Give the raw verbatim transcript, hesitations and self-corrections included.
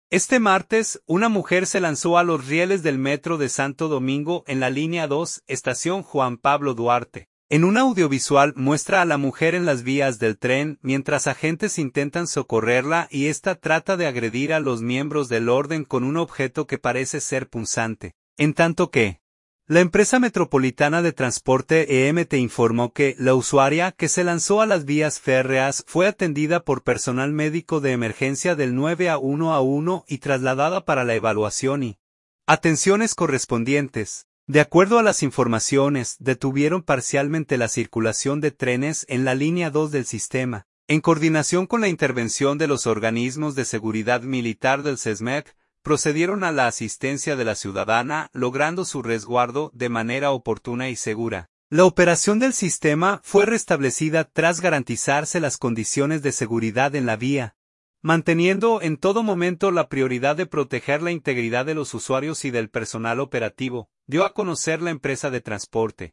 Este martes, una mujer se lanzó a los rieles del metro de Santo Domingo en la línea dos, estación Juan Pablo Duarte. En un audiovisual muestra a la mujer en las vías del tren mientras agentes intentan socorrerla y ésta trata de agredir a los miembros del orden con un objeto que parece ser punzante. En tanto que, la empresa metropolitana de transporte E M T informó que la usuaria que se lanzó a las vías férreas fue atendida por personal médico de emergencia del nueve a uno a uno y trasladada para la evaluación y atenciones correspondientes. De acuerdo a las informaciones, detuvieron parcialmente la circulación de trenes en la línea dos del sistema, en coordinación con la intervención de los organismos de seguridad militar del SESMEC. Procedieron a la asistencia de la ciudadana, logrando su resguardo de manera oportuna y segura. La operación del sistema fue restablecida tras garantizarse las condiciones de seguridad en la vía, manteniendo en todo momento la prioridad de proteger la integridad de los usuarios y del personal operativo, dio a conocer la empresa de transporte.